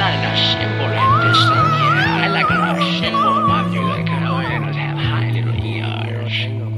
not enough simple in this thing here. I like a lot of simple in my music. You know, and it have high little ears.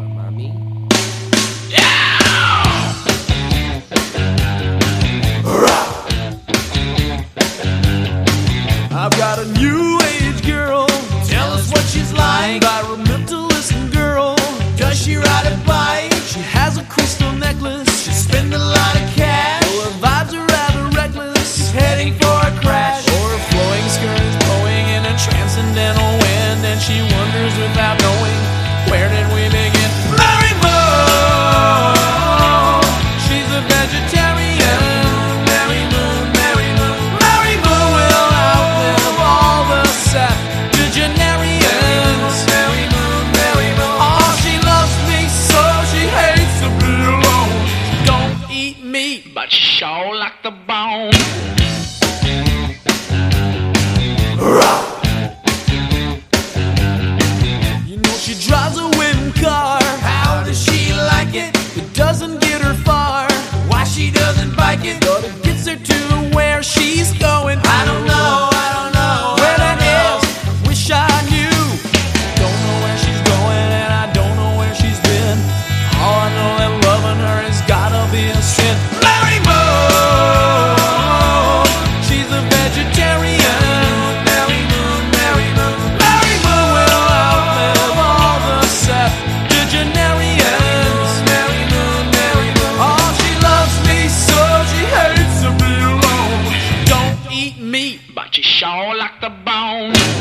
I've got a new age girl. Tell us what she's like. Environmentalist girl. Does she ride a bike? She has a crystal necklace. She spends a lot of cash. Well, her vibes are rather reckless. She's heading for a crash. Or a flowing skirt is blowing in a transcendental wind, and she wonders without knowing, where did we begin? Mary Moon. She's a vegetarian. Mary Moon, Mary Moon. Mary Moon will outlive all the septuagenarians. Mary Moon, Mary Moon. Oh, she loves me so she hates to be alone. Don't eat meat, But sure like the bone. you know she drives a whim car. How does she like it? It doesn't get her far. Why she doesn't bike it? But it gets her to where she's going. I don't know, I don't know where that is. I wish I knew. Don't know where she's going and I don't know where she's been. All I know that loving her has gotta be a sin. Mary Moon, she's a vegetarian. Mary Moon, Mary Moon. Mary Moon will outlive all the septuagenarians. Mary Moon, Mary Moon. Oh, she loves me so she hates to be alone. Don't eat meat. But you sure like the bone.